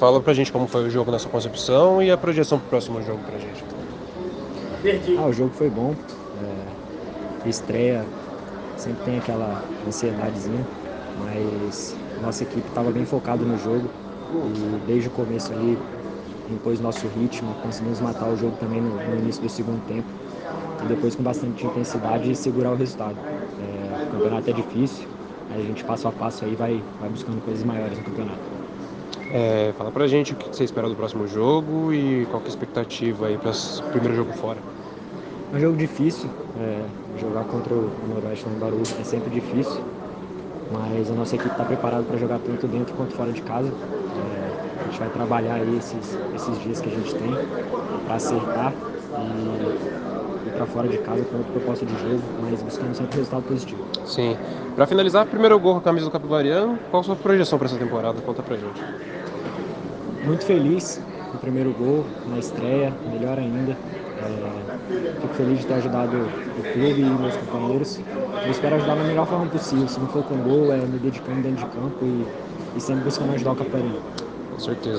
fala pra gente como foi o jogo nessa concepção e a projeção pro próximo jogo pra gente. O jogo foi bom. Estreia sempre tem aquela ansiedadezinha, mas nossa equipe estava bem focada no jogo e desde o começo ali impôs nosso ritmo, conseguimos matar o jogo também no início do segundo tempo e depois com bastante intensidade segurar o resultado. O campeonato é difícil, a gente passo a passo aí vai buscando coisas maiores no campeonato. Fala pra gente o que você espera do próximo jogo e qual que é a expectativa aí para o primeiro jogo fora. É um jogo difícil, jogar contra o Noroeste lá em Bauru é sempre difícil, mas a nossa equipe está preparada para jogar tanto dentro quanto fora de casa. A gente vai trabalhar aí esses dias que a gente tem para acertar e ir para fora de casa com outra proposta de jogo, mas buscando sempre resultado positivo. Sim. Pra finalizar, primeiro gol com a camisa do Capivariano, qual a sua projeção pra essa temporada? Conta pra gente. Muito feliz no primeiro gol, na estreia, melhor ainda. Fico feliz de ter ajudado o clube e meus companheiros. Eu espero ajudar da melhor forma possível. Se não for com gol, me dedicando dentro de campo e sempre buscando ajudar o Capitão. Com certeza.